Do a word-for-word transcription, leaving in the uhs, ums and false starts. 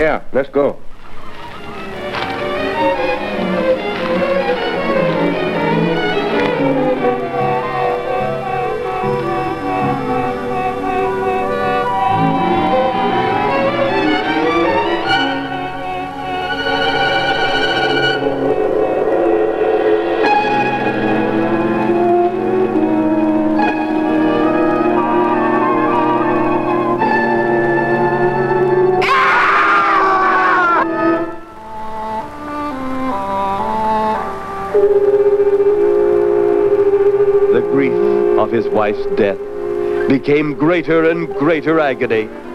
Yeah, let's go. The grief of his wife's death became greater and greater agony.